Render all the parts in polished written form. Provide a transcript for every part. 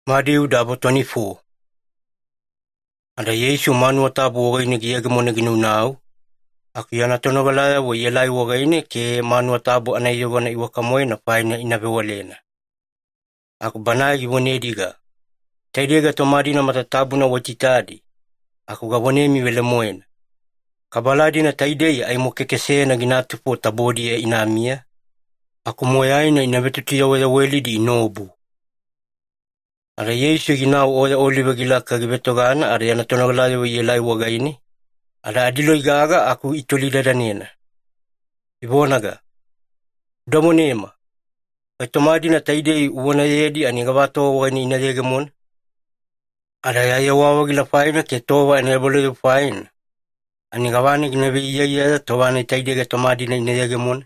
Matthew 24. Ada Yesu manua tabu wagaine giaga mona ginunau. Aku yana tono galaya wa yelai wagaine ke manua tabu ana yogana iwakamoe na paina inavewalena. Aku banai gibonediga. Taidega tomadina matatabu na watitadi. Aku gabonemi vele moena. Kabaladina taidei ay mokekese na ginatupo tabodi e inamia. Aku moyaina inavetutia welidi inobu. Ara Yesu ginau oya oliva gilaka gibetogana ara yana tonogalaya wa yelai wagaini. Ara adilo igaga aku itolidadanena. Ibonaga. Damonema. Tomadina taidei uwana yedi ani gabato wagaini inadegemon. Ara yaya wawa gila faina ke towa enebolo faina. Ani gavani ginabe iya towana taidega tomadina inadegemon.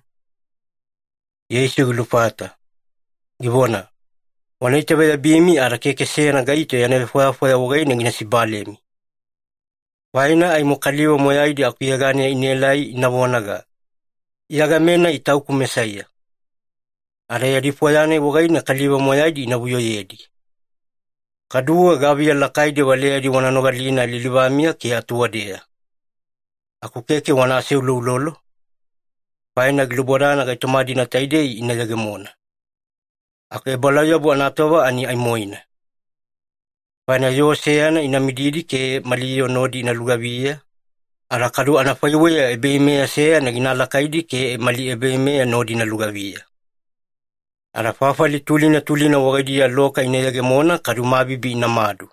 Yesu gilupata. Gibona. Wanaita baya bimi ara keke sena gaito ya neve foya wagaine gina sibalemi. Waina ay mukaliwa moyaidi aku yagani inelai inawonaga. Yaga mena itauku mesaya. Ara yadi foyane wagaine kaliwa moyaidi inabuyo yedi. Kadua gavia lakaide waleadi wananogalina lilivamia ki atuwadea. Aku keke wanase ulolo. Waina giluborana gaitomadina taidei inayagemona. Aku ebalaya bu anatowa ani ay moina. Pana yo seana inamididi ke maliyo nodi inalugavia. Ara kadu anafaiwea ebeimea seana ginalakaidi ke mali ebeimea nodi inalugavia. Ara fafali tulina wagadia loka inayagemona kadu mabibi inamadu.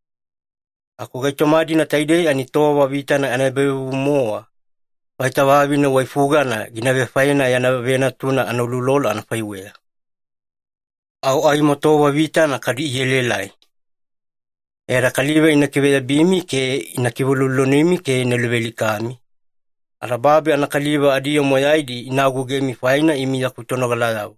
Aku gaitomadi na taidei anitowa wabitana anabebu moa. Waitawabina waifugana ginavefaina yanavena tuna anululolo anafaiwea. Au ai motowa vita na kadi iyelelai. Era kaliwa inakibea bimi ke inakibululunimi ke neluveli kami. Arababi anakaliwa adio moyaidi inagugemi faina imi ya kutonogalayao.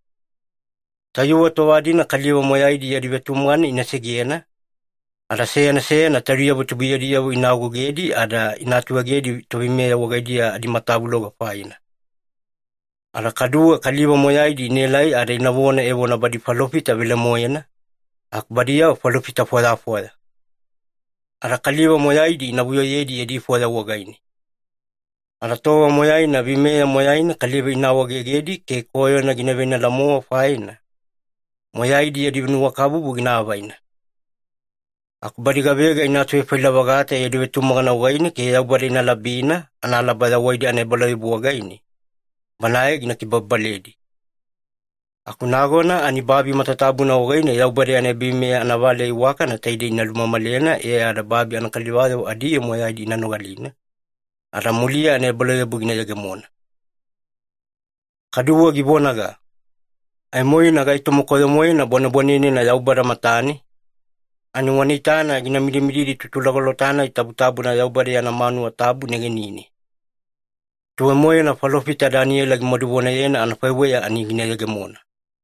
Tayuwa towadina kaliwa moyaidi ya dibetumwani inasegiena. Ada seana tariya butubiyadiya inagugedi ada inatuagedi tobimea wagaidia adimatabuloga faina. Ara kadua kaliwa moyaidi nelai ada inawona ewona badi falopita vile moyena. Aku badia falopita foda. Ara kaliwa moyaidi inabuyo yedi edi foda wagaini. Ara towa moyaina vimea moyaina kaliwa inawagegedi ke koyo na ginavena lamoa faina. Moyaidi edi vinu wakabubu ginavaina. Aku badi gavega inatue fila wagata edi vetumagana wagaini ke yaubari inalabina analabada waidi anebalayibu wagaini. Banae gina kibabaledi. Aku nagona ani babi matatabu na wagaine yaubari anebime anavale iwaka na taide inalumamalena ada babi anakaliwado adi moyaidi inanogalina. Ada mulia anebaloya bugina yagemona. Kaduwa gibonaga. Ay moina gaito mukoyo moina bonebonene na yaubara matani. Ani wanitana gina midimididi tutulagolotana itabutabu na yaubari anamanu atabu negenini. Tuwe moya na falofita Daniela gimadubona yena anafaiwea ani ginayagemona.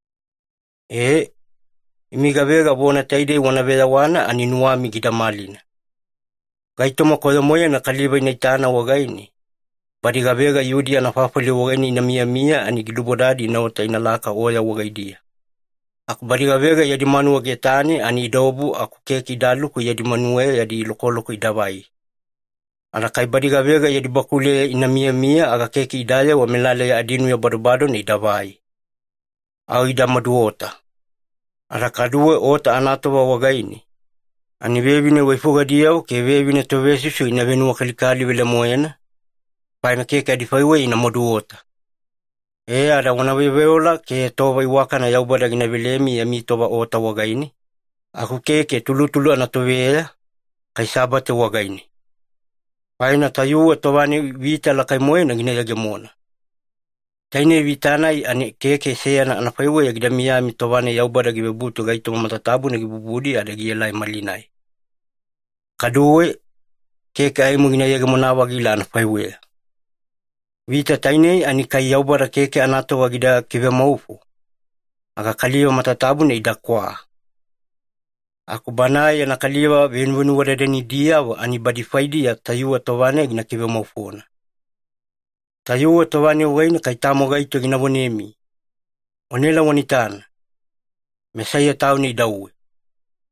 Imigavega bona taide wanaveda wana ani nuami gidamalina. Gaitoma koyo moya na kaliba inaitana wagaini. Badi gavega yudi anafafali wagaini inamia ani gilubodadi inaota inalaka oya wagaidia. Aku badi gavega yadimanu wagetani ani idobu aku keki daluku yadimanue yadi lokoloko idawai. Ana kai badi gavega yadi bakule inamia aga keki idaya wa melale ya adinu ya badubado ni idawai. Au idamaduota. Ara kadue ota anatowa wagaini. Ani vevine waifuga diao ke vevine tovesisu inavenu wakalikali vile moyena. Paina keke adifaiwe inamaduota. Ada wanaweweola ke towa iwaka na yaubada ginavilemi ya mitowa ota wagaini. Aku keke tulu anatovea kai sabate wagaini. Paina tayuwa tovani vita la kaimoena ginayagemona. Taine vitanai ane keke seana anafaiwe ya gidamiyami tovane yaubada gibebutu gaito matatabu na gibubudi ada giyelai malinai. Kaduwe keke aimu ginayagemona wagila anafaiwe. Vita taine ani kai yaubada keke anato wagida kibe maufu. Aga kaliwa matatabu na idakwa. Aku banai anakaliwa venu wadadeni dia wa ani badifaidi ya tayuwa towane gina kibe maufuna. Tayuwa towane uwaini kaitamo gaito gina bonemi. Onela wanitana. Mesaya tau ni dawe.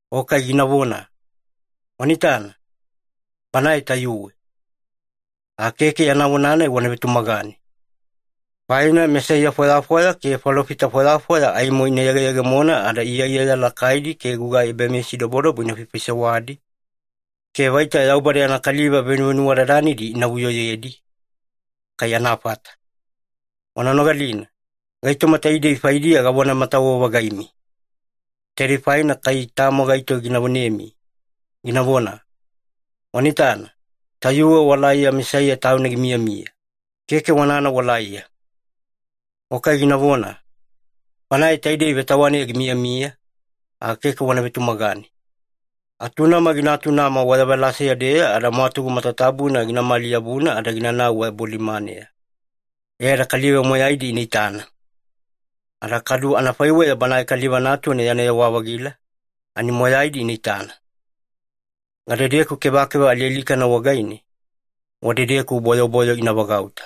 o kai ginavona, wanitana, banae taiuwe. A keke yana wanana wana vetumagani. Paina Mesaia foya ke falofita foya aimo ina yage mona ada iya la kaidi ke guga ibemesi dobodo buina fipisa wadi. Ke waita yaubare ana kaliba benvenu wadadani di ina uyo yedi. Kaya napata. Wana nogalina. Gaito mataide ifaidi aga wana matawo wagaimi. Terrifying kai tamo gaito ginavonemi. Ginavona. Wanitana. Tayuwa walaya Mesaia tauna mia. Keke wanana walaya. Okai ginavona. Panae taide vetawani mia. A keke wana vetumagani. Atuna maginatuna ma wadabalase ya dea ada matugu matatabu na ginamali abuna ada ginana wa bolimane. Ada kaliwa moyaidi ini tana. Ada kadu anafaiwe ya banae kaliwa natu ne yana ya wawagila. Ani moyaidi ini tana. Ngadedeku kebakewa alelika na wagaini. Wadedeku boyo inawagauta.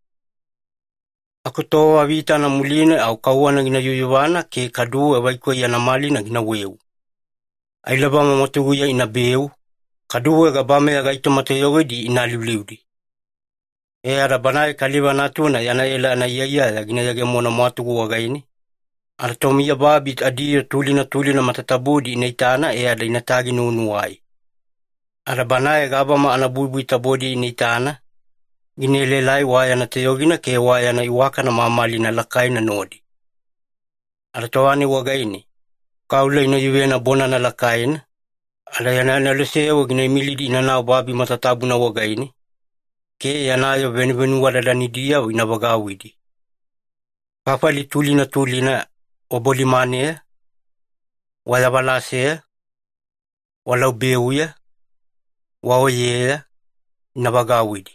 Aku toa vita na muline au kawana gina yuyuwana ke kadu ewaiko ya namali na gina weu. Ailabama motugu ya ina beu, kaduwe gabame ya gaito mateyoge di ina liuliudi. Ada banae kaliwa natuna yana ela na ya gina yage mona motugu wagaini. Ada tomia babit adiyo tulina matatabudi ina itana ada inatagi nunuwai. Ada banae gabama anabubui tabodi ina itana. Ginelelai waya na teyogina ke waya na iwaka na mamali na lakai na nodi. Ada tawani wagaini. Kaula ina yuwe na bona na lakai na. Ada yana na leseo gina imilidi ina nao babi matatabu na wagaini. Ke yanayo venu wadadani dia ina wagawidi. Papali tulina obolimane. Walabalase. Walau beuya. Waoye. Ina wagawidi.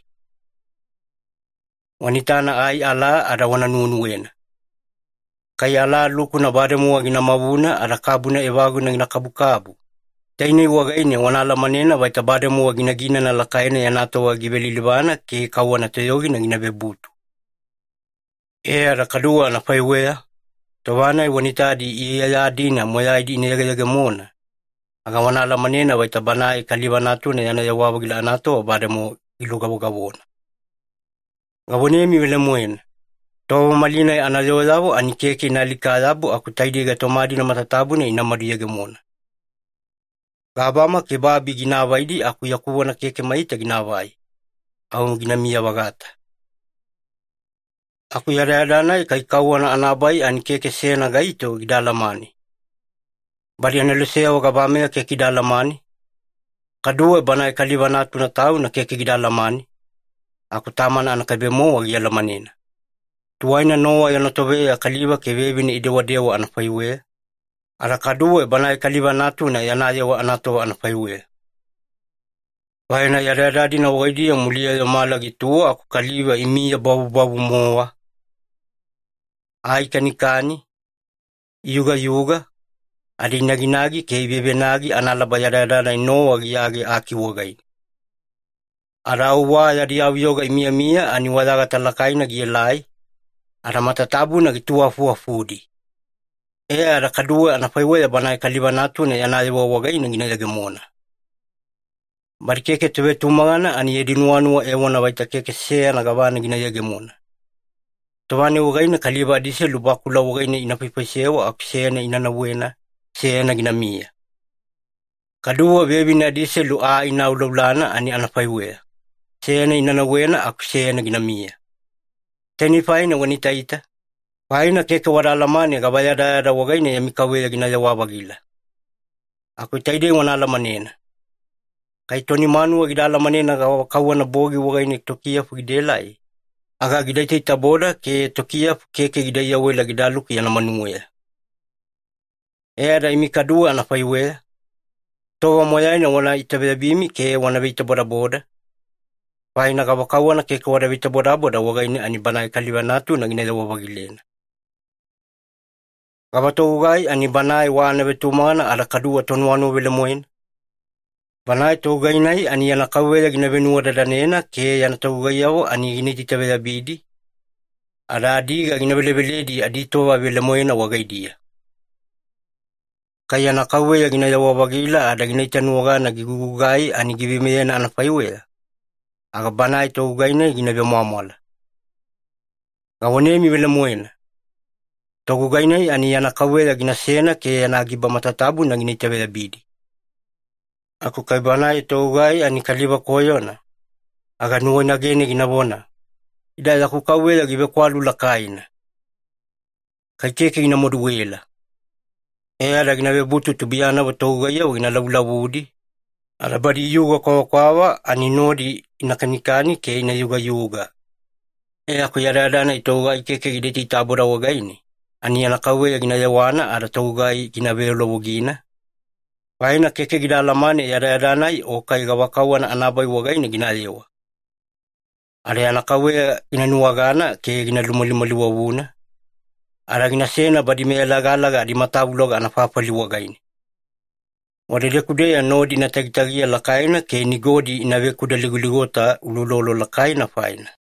Wanitana ai ala ada wana nunuwena. Kai ala luku na bademu gina mabuna ada kabuna ewagu na gina kabu. Taine wagaine wanala manena waita bademu gina na lakaina yanato wagibelilibana ke kawana teyogi na gina bebutu. Ada kadua na paiwea. Tawana wanitadi iya dina moyaidi inayage mona. Aga wanala manena waita banae kaliwa natu na yana yawawagila anato bademu ilugabogabona. Gabonemi vile mwena. Towa malina anayoyabo anikeke inalikayabo aku taidiga tomadi na matatabu na inamadiyage mona. Gabama kebabi ginavaidi aku yakuwa na keke maita ginavai. Au ginamia wagata. Aku yadadana ikaikawa na anabai anikeke sena gaito gidalamani. Bari analusea wa gabame keke gidalamani. Kadua bana kaliwa natu na tau na keke gidalamani. Aku tamana anakabemo wagialamanina. Tuwaina noa yanatowe ya kaliwa kewewe ni idewadewa anafaiwe. Arakaduwe banae kaliwa natu na yanayewa anatowa anafaiwe. Waina yadadadi na waidi ya mulia ya mala gituwa aku kaliwa imiya babu moa. Ai kanikani. Yuga. Adi naginagi kebebe nagi analaba yadadada inoa giyage aki wagaini. Arauwa yadi au yoga imiya ani wadaga talakai na giyelai. Ada matatabu na gitua fudi. Ada kadua anafaiwe ya banae kaliwa natu na yanayewa wagai na ginayage mona. Bari keke tewe tumagana ani edinuanua ewana waita keke sea na gavana ginayage mona. Tawane wagai na kaliwa adise lubakula wagai na inapipaisewa aku sea na inanawena sea na ginamia. Kadua bebi na adise lua ina ulaulana ani anafaiwe. Sea na inanawena aku sea na ginamia. Teni faina wanita ita. Faina keke wadalamani gabayada wagaine ya mikawe ginaya wabagila. Aku taide wanalamanena. Kai toni manu gidalamanena kawana bogi wagaine tokia fugidelai. Aga gidaita itaboda ke tokia keke gidaya wela gidaluku yana manuwea. Ada imikadua anafaiwea. Towa moyaina wana itabebimi ke wana vita boda. Faina gabakawana keke wada vita boda wagaine ani banae kaliwa natu na ginaya wabagilena. Gabato ugai ani banae wana vetumana ala kadua tonuanu vile moen. Banae to ugai nai ani yana kawela gina venua dadanena ke yana to ugai yao ani giniti tabela bidi. Ada adiga gina vele di adito wa vile moena wagai dia. kai ana kauea gina yawa wagila ada gina itanuagana gigugugai ani givimeyena ana paiwea. Aga banai to ugaine gina vemoamola. Gawanemi vele moena. To ugaine ani ana kauea gina sena ke ana giba matatabu na gina itavela bidi. Aku kai banai to ugai ani kaliva koyona. Aga nuoina gene gina bona. Idai aku kauea give kwalu lakaina. Kai keke gina moduela. Ada gina vebutu tubiana wa to ugai au gina laulawudi. Ala badi yuga kwa ani nodi inakanikani ke ina yuga. Aku yadadana ito ugai keke gideti tabura wagaini. Ani ana kauea gina yawana ada to ugai gina velo wugina. Waina keke gida lamane yadadanai o kai gawakawana anabai wagaini gina yewa. Ada ana kauea gina nuagana ke gina lumalimali wawuna. Ada gina sena badi mea laga di matabuloga ana papali wagaini. Wade kudea nodi na tagitagia lakaina ke nigodi ina vekuda ligota ululolo lakaina faina.